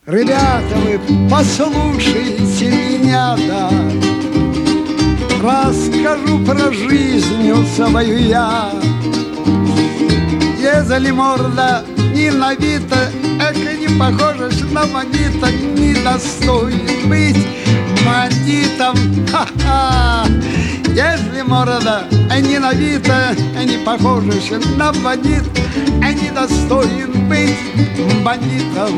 Ребята, вы послушайте меня, да. Расскажу про жизнь свою я. Езали морда не на вита, эко не похожа на бандита, не достоин быть бандитом. Ха-ха! Если морда не на вита, не похожа на бандит, не достоин быть бандитом.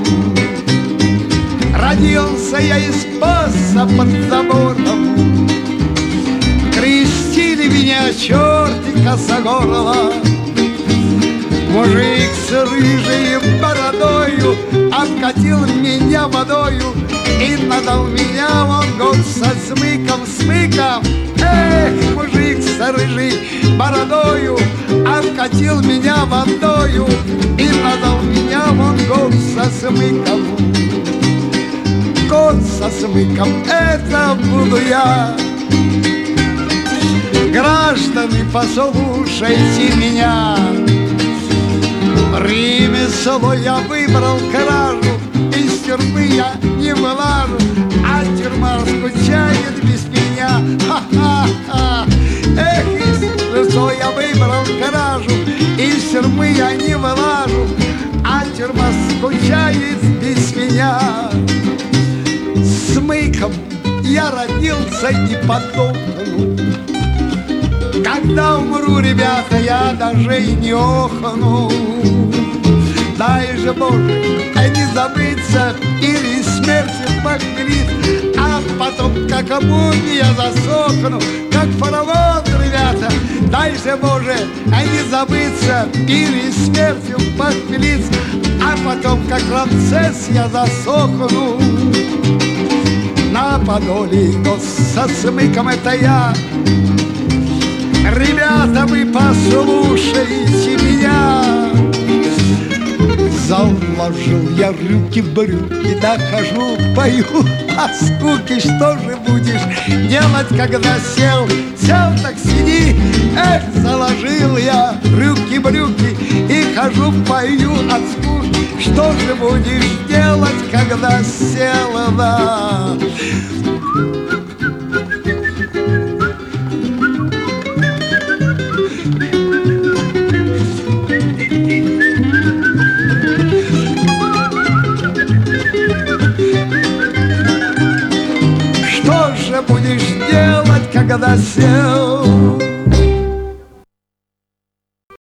Родился я и спасся под забором, крестили меня черти косогорова. Мужик с рыжей бородою обкатил меня водою и надал меня он год со смыком. Эх, мужик с рыжей бородою обкатил меня водою и надал меня он год со смыком. Год со смыком — это буду я. Граждане, послушайте меня. Ремесло я выбрал кражу, из тюрьмы я не вылажу, а тюрьма скучает без меня. Ха-ха-ха! Эх, ремесло я выбрал кражу, из тюрьмы я не вылажу, а тюрьма скучает без меня. Смыком я родился и подохну. Когда умру, ребята, я даже и не охну. Дай же, Боже, не забыться или смерти похмелит, а потом, как мумия, я засохну, как фараон, ребята. Дай же, Боже, не забыться или смертью похмелиться, а потом, как Рамсес, я засохну. На Подоле год со смыком — это я. Ребята, вы послушайте меня. Заложил я руки в брюки, да хожу, пою о скуке. Что же будешь делать, когда сел так сиди. Эх, заложил я руки в брюки и хожу, пою от скуки. Что же будешь делать, когда сел, да? Что же будешь делать, когда сел?